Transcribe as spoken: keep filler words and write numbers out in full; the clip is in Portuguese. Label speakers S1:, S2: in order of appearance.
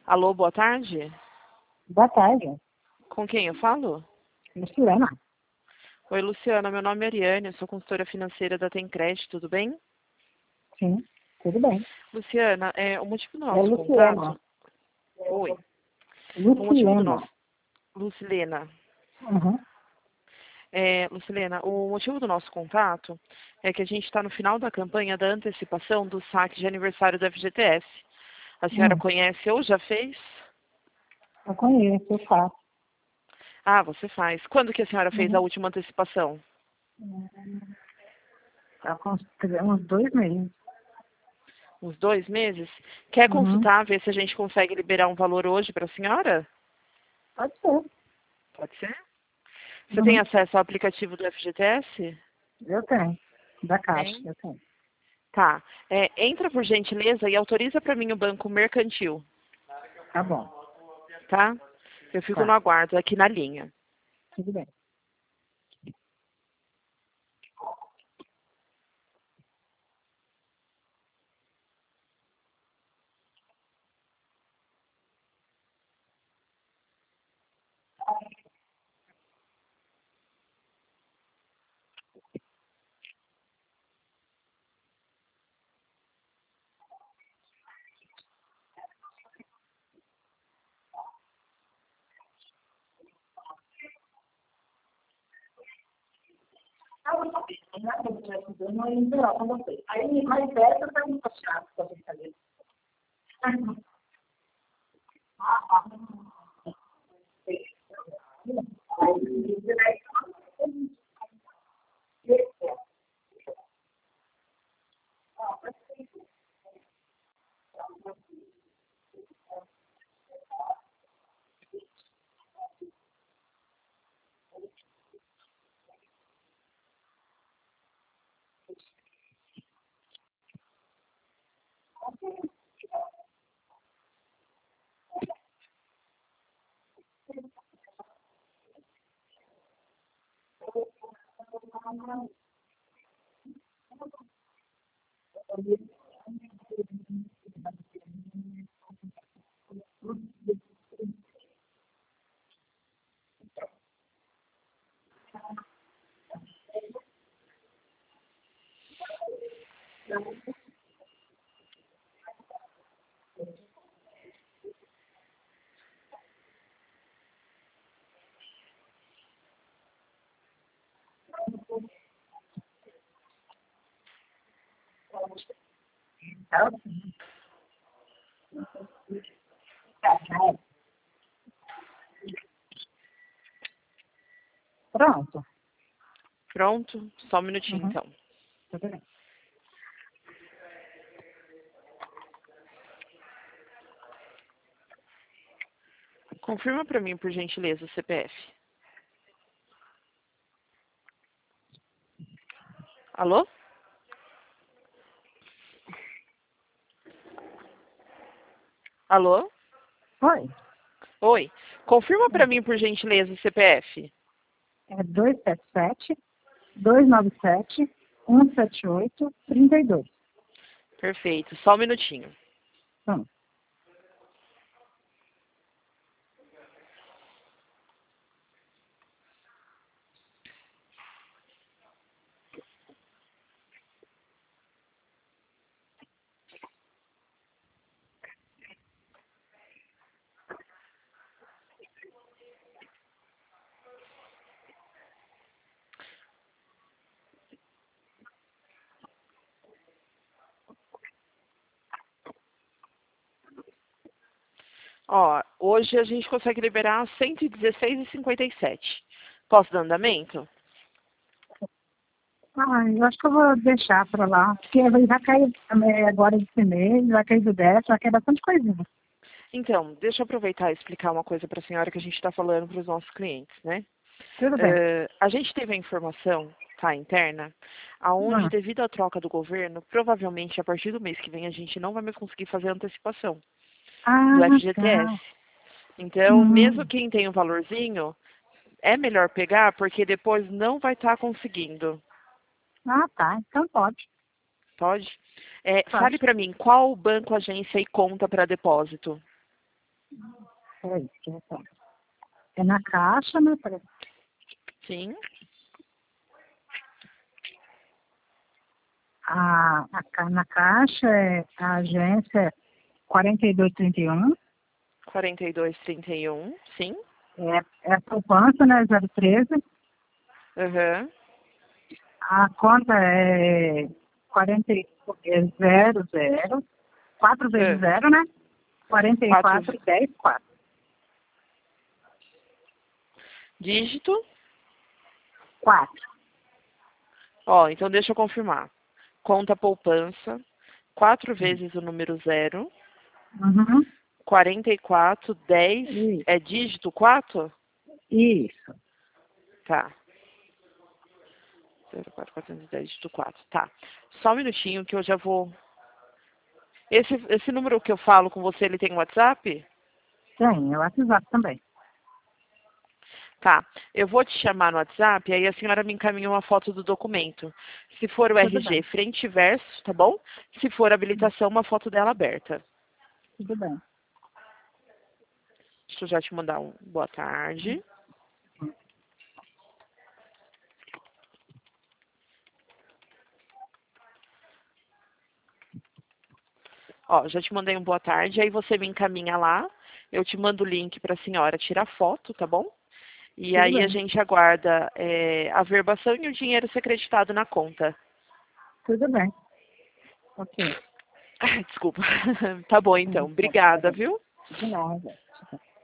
S1: Alô, boa tarde.
S2: Boa tarde.
S1: Com quem eu falo?
S2: Luciana.
S1: Oi, Luciana. Meu nome é Ariane, eu sou consultora financeira da Tencred, tudo bem?
S2: Sim, tudo bem.
S1: Luciana, é, o motivo do
S2: É
S1: nosso
S2: Luciana.
S1: contato... Oi. O motivo do
S2: Lucilena.
S1: nosso... Lucilena.
S2: Uhum.
S1: É, Lucilena, o motivo do nosso contato é que a gente está no final da campanha da antecipação do saque de aniversário da F G T S. A senhora
S2: Hum,
S1: conhece ou já fez?
S2: eu conheço, eu faço.
S1: Ah, você faz. Quando que a senhora fez a
S2: Uhum.
S1: última antecipação?
S2: Tá com uns, tre- uns dois meses.
S1: Uns dois meses? Quer
S2: Uhum.
S1: consultar, ver se a gente consegue liberar um valor hoje para a senhora?
S2: Pode ser.
S1: Pode ser? Você tem
S2: Uhum.
S1: acesso ao aplicativo do F G T S?
S2: Eu tenho. Da Caixa,
S1: Tem.
S2: eu tenho.
S1: Tá. É, entra por gentileza e autoriza para mim o banco mercantil,
S2: Tá bom.
S1: tá? Eu fico no
S2: Tá.
S1: aguardo aqui na linha.
S2: Tudo bem. Eu não ia entrar com você. Aí, mais perto, tá muito chato pra você fazer. Tá? Pronto.
S1: Pronto? Só um minutinho,
S2: Uhum.
S1: então.
S2: Tudo bem.
S1: Confirma para mim, por gentileza, o C P F. Alô? Alô?
S2: Oi.
S1: Oi. Confirma para mim, por gentileza, o C P F.
S2: É dois sete sete, dois nove sete, um sete oito, trinta e dois.
S1: Perfeito. Só um minutinho.
S2: Pronto.
S1: Ó, hoje a gente consegue liberar cento e dezesseis e cinquenta e sete. Posso dar andamento?
S2: Ah, eu acho que eu vou deixar para lá, porque vai vai cair é, agora esse mês, vai cair do décimo, vai cair bastante coisinha.
S1: Então, deixa eu aproveitar e explicar uma coisa para a senhora que a gente está falando para os nossos clientes, né?
S2: Tudo bem.
S1: Eh, a gente teve a informação, tá, interna, aonde
S2: Ah,
S1: devido à troca do governo, provavelmente a partir do mês que vem a gente não vai mais conseguir fazer a antecipação do
S2: ah,
S1: F G T S.
S2: tá.
S1: Então, mesmo
S2: Hum.
S1: quem tem um valorzinho, é melhor pegar porque depois não vai estar conseguindo.
S2: Ah, tá. Então pode.
S1: Pode? É, fale
S2: Pode.
S1: para mim, qual banco, agência e conta para depósito?
S2: Peraí, que eu falo. É na caixa, né? Peraí.
S1: Sim.
S2: A, a, ca- na caixa, é, a agência é quarenta e dois trinta e um.
S1: quarenta e dois, trinta e um. Sim.
S2: É, é a poupança, né? zero treze.
S1: Aham.
S2: A conta é quarenta, e- é zero zero. quatro vezes
S1: É.
S2: zero, né? quarenta e
S1: Quatro
S2: quatro, dez, quatro.
S1: dígito.
S2: quatro.
S1: Ó, então deixa eu confirmar. Conta poupança, quatro vezes o número zero,
S2: Uhum.
S1: quarenta e quatro, dez,
S2: Isso.
S1: é dígito quatro?
S2: Isso.
S1: Tá. zero quatro quatrocentos e dez, dígito quatro. Tá. Só um minutinho que eu já vou... Esse, esse número que eu falo com você, ele tem WhatsApp?
S2: Tem, é o WhatsApp também.
S1: Tá. Eu vou te chamar no WhatsApp, aí a senhora me encaminha uma foto do documento. Se for o
S2: Tudo
S1: R G,
S2: bem,
S1: frente e verso, tá bom? Se for habilitação, uma foto dela aberta.
S2: tudo bem.
S1: Deixa eu já te mandar um boa tarde. Ó, já te mandei um boa tarde, aí você me encaminha lá, eu te mando o link para a senhora tirar foto, tá bom? E
S2: Tudo
S1: aí a
S2: bem,
S1: gente aguarda é, a verbação e o dinheiro ser acreditado na conta.
S2: tudo bem. Ok.
S1: Desculpa. Tá bom então.
S2: Uhum, tá bem, tá
S1: Obrigada,
S2: bem.
S1: viu?
S2: De nada.